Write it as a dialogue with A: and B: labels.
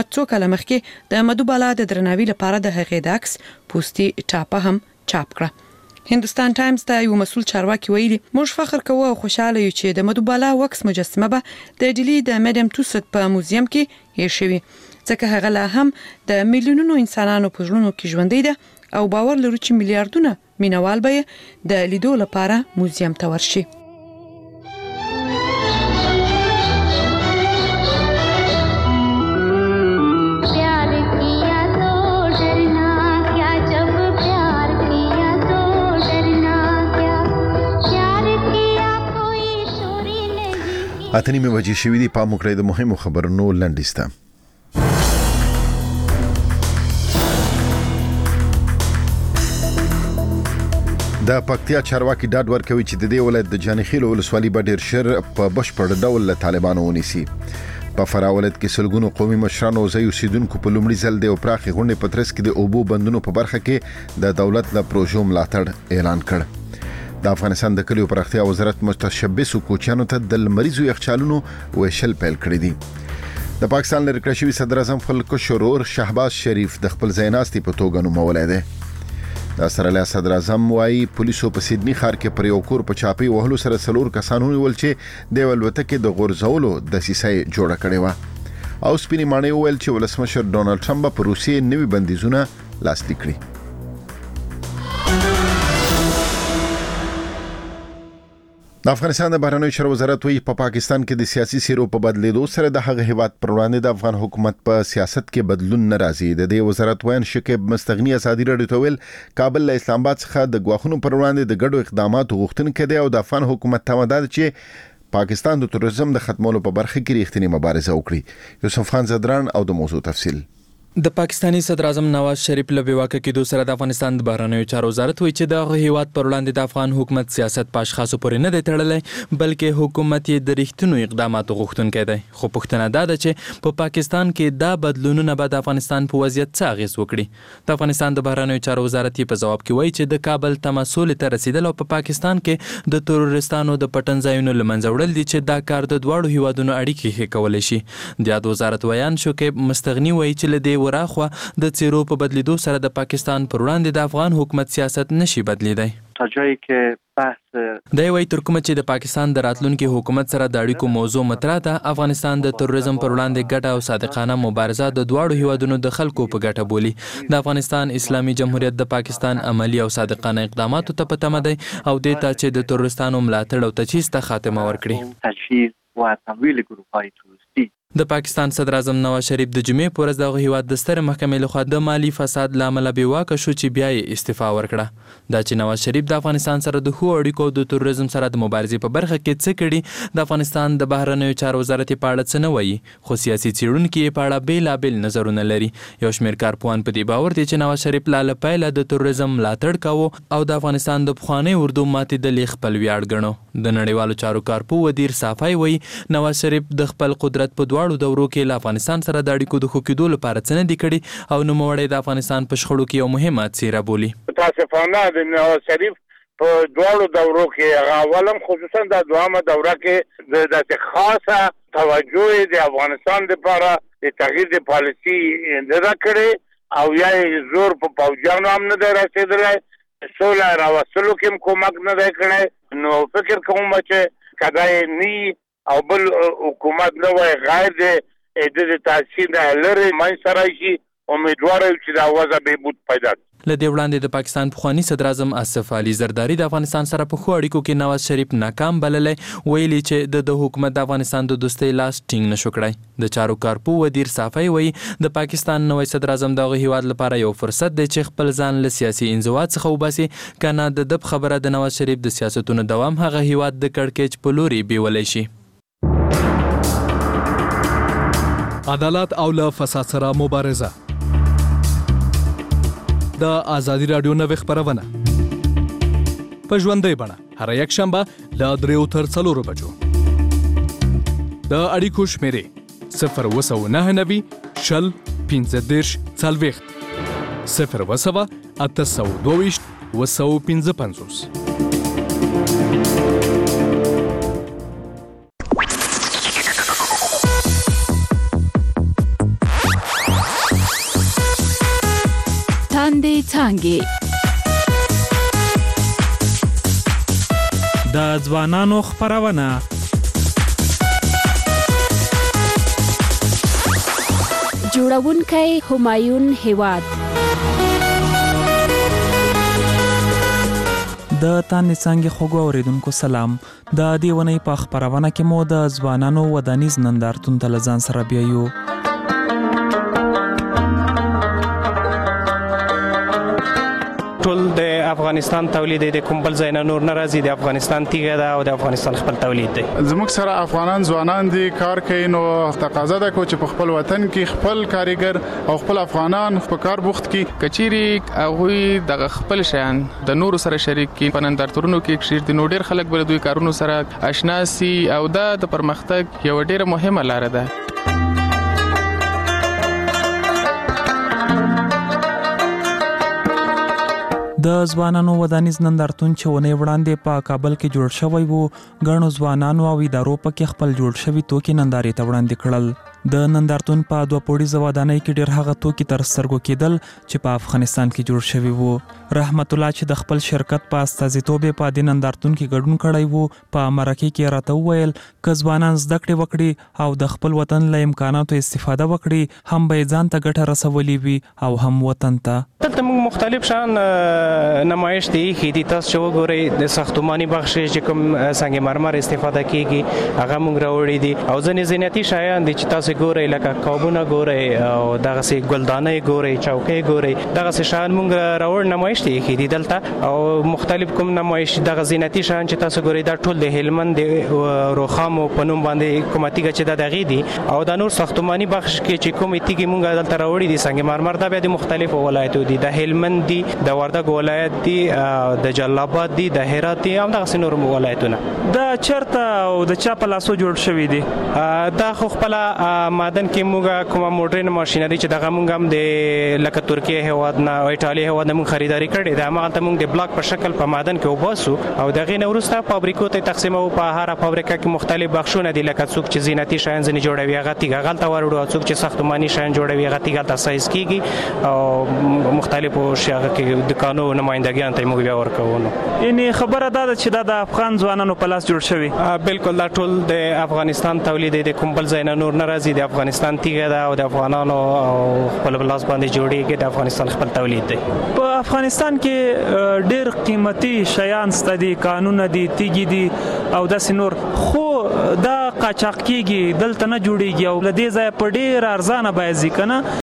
A: څو کاله مخکې د مدوبالا د درناوي لپاره د هغې د عکس پوسټي ټاپه هم چاپ کړه. هندوستان ټایمز ته یو مسؤل چارواکي ویلي موږ فخر کوو او خوشاله یو چې د مدوبالا وکس مجسمه به د ډیلی د میډم توسد په موزیم کې هیر شوی ځکه هغه لا هم د میلیونونو انسانانو په ژوندونو کې ژوندۍ ده او باور لرو چې میلیارډونه مینوال به د لیدو لپاره موزیم ته ورشي.
B: اتنی می وجه شوی دی پام وکړئ د مهمو خبرونو لنډیسته. د پکتیا چارواکي ډاډ ورکوي چې د دې ولایت د جانخیل ولسوالۍ به ډیر شر په بشپړ ډول له طالبانو ونیسي. په فراه ولایت کې سلګونو قومي مشرانو ځای اوسیدونکو په لومړي ځل د پراخي غونډې په ترڅ کې د اوبو بندونو په برخه کې د دولت له پروژو ملاتړ اعلان کړ. د افغانستان د کلیو پراختیا وزارت متشبث کوچیانو ته د لمریزو یخچالونو ویشل پیل کړی دي. د پاکستان لري کړی شوی صدر اعظم خلکو شرور شهباز شریف د خپل ځایناستي په توګه نومولای دی. د استرالیا صدر اعظم وايي پولیسو په سیدنی ښار کې پر یو کور په چاپی وهلو سره څلور کسانو ول چې د ولوتکې د غورځولو د سیسې جوړه کړې و. او سپینی مانی ویل چې ولسمشر ډونالد ټرمپ په روسیې نوي بندیزونه لاسلیک کړي. د افغانستان د بهرنیو چارو وزارت وایي په پاکستان کې د سیاسي سیرو په بدلیدو سره د هغه هیواد پر وړاندې د افغان حکومت په سیاست کې بدلون ناراضي. د دې وزارت وایي شکیب مستغنی ازادي راډیو ته ویل کابل له اسلام آباد څخه د غواخونو پر وړاندې د ګډو اقداماتو غوښتنه کوي او د افغان حکومت تمه ده چې پاکستان د تروریزم د ختمولو په برخه کې ریښتینی مبارزه وکړي. یوسف خان زدران او د موضوع تفصیل.
C: د پاکستانی صدر اعظم نواز شریف له بیواکه کېدو سره د افغانستان د بهرنیو چارو وزارت وایي چې د هیواد پر وړاندې د افغان حکومت سیاست په اشخاصو پورې نه دی تړلی بلکې حکومت یې د ریښتینو اقداماتو غوښتونکی دی. خو پوښتنه دا ده چې په پاکستان کې دا بدلونونه به د افغانستان په وضعیت څه اغیز وکړي. د افغانستان د بهرنیو چارو وزارت یې په ځواب کې وایي چې د کابل تماسول ته رسیدل او په پاکستان کې د تروریستانو د پټن ځایونو له منځه وړل دي چې دا کار د دواړو هیوادونو اړیکې ښې کولی شي. د یاد وزارت ویان شکیب مستغنی وایي چې له دې وراخوا د څیرو په بدلیدو سره د پاکستان پر وړاندې د افغان حکومت سیاست نشي بدلیدای.
D: تا جایی که بحث
C: دی وایي تر کومه چې د پاکستان د راتلونکي حکومت سره د اړیکو موضوع مطرح ده افغانستان د تروریزم پر وړاندې ګډه او صادقانه مبارزه د دواړو هیوادونو د خلکو په ګټه بولي. د افغانستان اسلامي جمهوریت د پاکستان عملی او صادقانه اقداماتو ته په تمه دی او دې ته چې د تروریستانو ملاتړ او تجهیز ته خاتمه ورکړي.
D: تجهیز و تمویل گروه‌های تروریستی.
C: د پاکستان صدر اعظم نواز شریف د جمعې په ورځ د هیواد د ستر محکمې لخوا د مالی فساد لامل بیواکه شو چې بیا یې استعفا ورکړه. دا چې نواز شریف د افغانستان سره د ښو اړیکو د تروریزم سره د مبارزې په برخه کې څه کړي د افغانستان د بهرنیو چارو وزارت په اړه څه نه وایي خو سیاسي څېړونکي یې په اړه بېلابېل نظرونه لري. یو شمېر کارپوهان په دې باور دي چې نواز شریف له پیله د تروریزم ملاتړ کاوه او د افغانستان د پخوانۍ اردو ماتېدل یې خپل ویاړ ګڼو. د نړیوالو چارو کارپوه ودیر صافی وایي نواز شریف د خپل قدرت په دواړو دورو کې افغانستان سره د اړیکو د ښه کېدو لپاره څه نه دي کړي او نوموړی د افغانستان په شخړو کې یو مهمه څیره بولي.
E: متاسفانه د نواز شریف په دواړو دورو کې اولم خصوصا د دوامه دوره کې د داسې خاصه توجه د افغانستان لپاره د تغییر د پالیسي نه کړي او یا زور په پوځیانو هم نه دی رسېدلی سوله راوستلو کې هم کومک نه دی کړی. نو فکر کوم چې کدای نی او بل حکومت نه وای غیر د تحصیل لري من سره شي امیدوار یم چې دا وضع بهبود پیدا کړي.
C: له دې وړاندې د پاکستان پخوانی صدر اعظم آصف علي زرداری د افغانستان سره په ښو اړیکو کې نواز شریف ناکام بللی ویلي چې د حکومت د افغانستان د دوستۍ لاس ټینګ نشو کړی. د چارو کارپوه ودیر صافی وایي د پاکستان نوی صدر اعظم دغه هیواد لپاره یو فرصت دی چې خپل ځان له سیاسي انزوا څخه وباسي کنه د دب خبره د نواز شریف د سیاستونو دوام هغه هیواد د کړکېچ په لوري بیولی شي.
F: عدالت او له فساد سره مبارزه د ازادي رادیو نوې خبرونه په ژوندۍ بڼه هر یک شنبه له 3 تر 4 بجو د اړیکو شمیرې 02990 شل 15 40 0 822 255.
G: لاندې څانګې.
F: د ځوانانو خپرونه.
G: جوړونکی همایون هیواد.
H: د تانې څانګې خوږو اوریدونکو سلام. د دې ونې په خپرونه کې مو د ځوانانو ودانیز نندارتون ته له ځان سره بیایو.
I: ټول د افغانستان تولید دی، کوم بل ځای نه نور نه راځي. د افغانستان تیږه ده او د افغانستان خپل تولید دی.
J: زموږ سره افغانان ځوانان دي کار کوي، نو تقاضا ده چې په خپل وطن کې خپل کاریګر او خپل افغانان په کار بوخت کی
K: کچيري هغه د خپل شیان د نورو سره شریک کی په نندارتونونو کې کشیر د نور ډیر خلک بر دوی کارونو سره آشنا سي او د پرمختګ یو ډیره مهمه لار ده.
H: د ځوانانو ودانیز نندارتون چې ونې وړاندې په کابل کې جوړ شوی وو، ګڼو ځوانانو او ادارو پکې خپل جوړ شوي توکي نندارې ته وړاندې کړل. د نندارتون په 2 پوړیزه ودانۍ کې ډیر هغه توکي تر سترګو کېدل چې په افغانستان کې جوړ شوي وو. رحمت الله چې د خپل شرکت په استازیتوب په دې نندارتون کې ګډون کړی وو، په مرکه کې راته وویل که ځوانان زده کړې وکړي او د خپل وطن له امکاناتو استفاده وکړي، هم به ځان ته ګټه رسولي وي او هم وطن ته.
I: دلته موږ مختلف شان نمایش دی خېدي. تاسو چې وګورئ د ساختماني بخش چې کوم سنگ مرمر استفاده کیږي هغه موږ راوړي دي، او ځنې زینتي شیان دي چې تاسو ګورئ لکه کابونه ګورئ او دغه سي ګلدانې ګورئ، چوکۍ ګورئ، دغه سي شیان موږ راوړ نمایش دی خېدي دلته. او مختلف کوم نمایش دغه زینتي شیان چې تاسو ګورئ دا ټول د هلمند روخامو په نوم باندې کوماتیګه چې دغه دي، او د نور ساختماني بخش کې چې کوم تیږي موږ دلته راوړي دي سنگ مرمر دا به د مختلفو ولایتو دي، د هلمند دي، د وردګ ولایت دي، د جلال آباد دي، د هرات دي، او دغه نور ولایتونه.
H: دا چرته او د چا په لاسو جوړ شوی دي؟
I: دا خو خپل مادن کې موږ کومه موډرن ماشينري چې دغه موږ هم د لکه ترکیه هواد نه او ایتالیا هواد نه موږ خریداري کړې ده، هغه ته موږ د بلاک په شکل په مادن کې وباسو او دغه نه ورسته فابریکو ته تقسیمو. په هر فابریکه کې مختلف بخشونه دي، لکه څوک چې زینتي شیان ځنې جوړوي هغه تیګه غلطه ورړو، او څوک چې ساختماني شیان جوړوي هغه تیګه غلطه سایز کیږي، او مختلفو شیانو کې د قانون نمائندګیان ته موږ بیا ورکوو.
H: یعنی خبره ده چې دا د افغان ځوانانو په لاس جوړ شوی؟
I: بالکل دا ټول د افغانستان تولید دی، کوم بل ځای نه نور نه راځي. د افغانستان تیګه ده او د افغانانو خپل لاس باندې جوړیږي، د افغانستان خپل تولید دی.
H: په افغانستان کې ډیر قیمتي شیان ستدي، قانون دي، تیګي دي او داسې نور، خو دا قاچاق کیږي، دلته نه جوړیږي او لدې ځای په ډیر ارزانه بیه ځي کنه.